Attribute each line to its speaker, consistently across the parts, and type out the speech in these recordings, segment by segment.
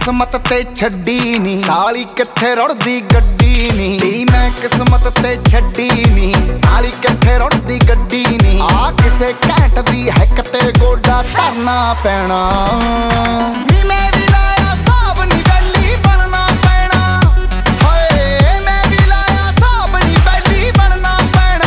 Speaker 1: किस्मत ते छड्डी नी, साली कित्थे रुड़दी गड्डी नी। सी मैं किस्मत ते छड्डी नी, साली कित्थे रुड़दी गड्डी नी। आ किसे घैंट दी हैक ते गोडा धरना पैना। नी मैं भी लाया साब नी वैली बनना पैना। होए मैं भी लाया साब नी वैली बनना पैना।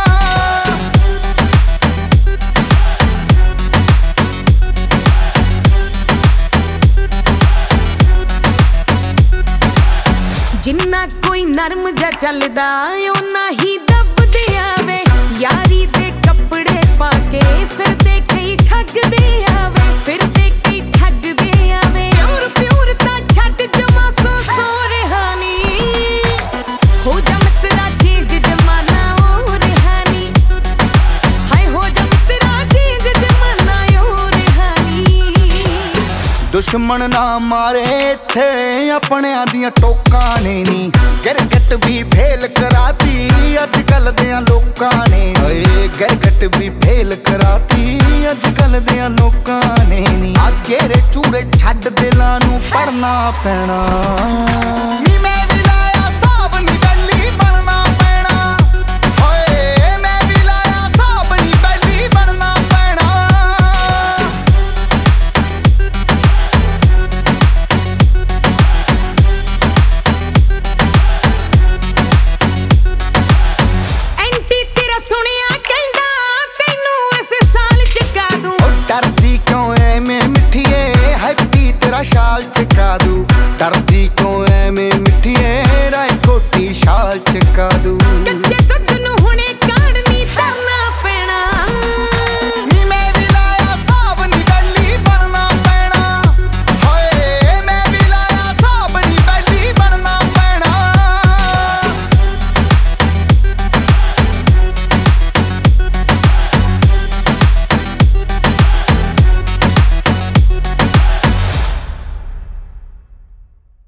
Speaker 2: जिन्ना कोई नरम जा चलदा उन्ना ही दबदे आवे। यारी दे कपड़े पाके फिरदे कई ठगदे आवे, फिरदे कई ठगदे आवे। प्योर प्योर ता छड्ड जमा सो सो रिहानी। हो जा मित्रा चेंज जमाना ओ रिहानी। हाय हो जा मित्रा चेंज जमाना ओ रिहानी।
Speaker 1: दुश्मन ना मारे इत्थे अपनियां दियां टोकां ने नी। गिरगट भी फेल कराती अजकल दियां लोकां ने। गिरगट भी फेल कराती अजकल दियां लोकां ने नी। आ घेरे चूड़े छड्ड दिलां नूं पढ़ना पैना। नी